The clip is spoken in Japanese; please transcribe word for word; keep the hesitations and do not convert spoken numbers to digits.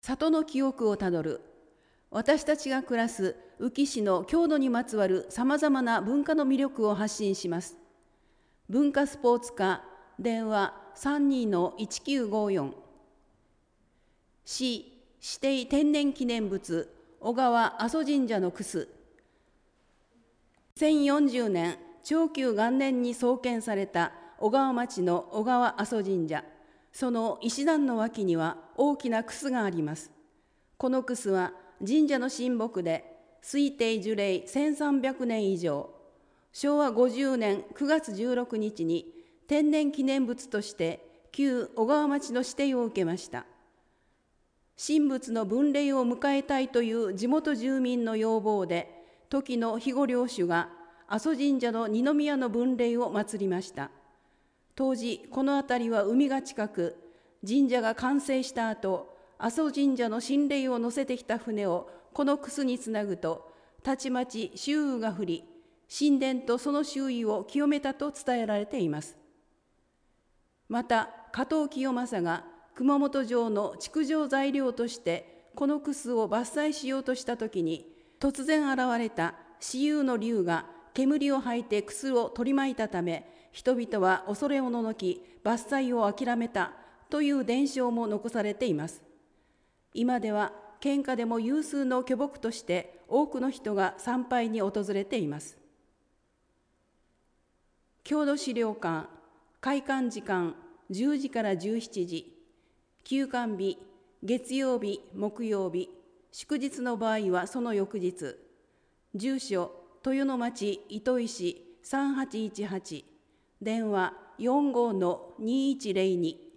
里の記憶をたどる。私たちが暮らす宇城市の郷土にまつわるさまざまな文化の魅力を発信します。文化スポーツ課電話 さんにーのいちきゅうごよん。 市指定天然記念物小川阿蘇神社のクス。せんよんじゅうねん長久元年に創建された小川町の小川阿蘇神社。その石段の脇には大きなクスがあります。このクスは神社の神木で推定樹齢せんさんびゃくねん以上。しょうわごじゅうねんくがつじゅうろくにちに天然記念物として旧小川町の指定を受けました。神仏の分霊を迎えたいという地元住民の要望で、時の肥後領主が阿蘇神社の二宮の分霊を祀りました。当時この辺りは海が近く、神社が完成した後、阿蘇神社の神霊を乗せてきた船をこのクスにつなぐと、たちまち秋雨が降り、神殿とその周囲を清めたと伝えられています。また加藤清正が熊本城の築城材料としてこのクスを伐採しようとしたときに、突然現れた雌雄の竜が煙を吐いてクスを取り巻いたため、人々は恐れおののき伐採を諦めたという伝承も残されています。今では県下でも有数の巨木として多くの人が参拝に訪れています。郷土資料館開館時間じゅうじからじゅうしちじ、休館日月曜日木曜日、祝日の場合はその翌日。住所豊野町糸井市さんはちいちはち、電話 よんごーのにいちぜろに。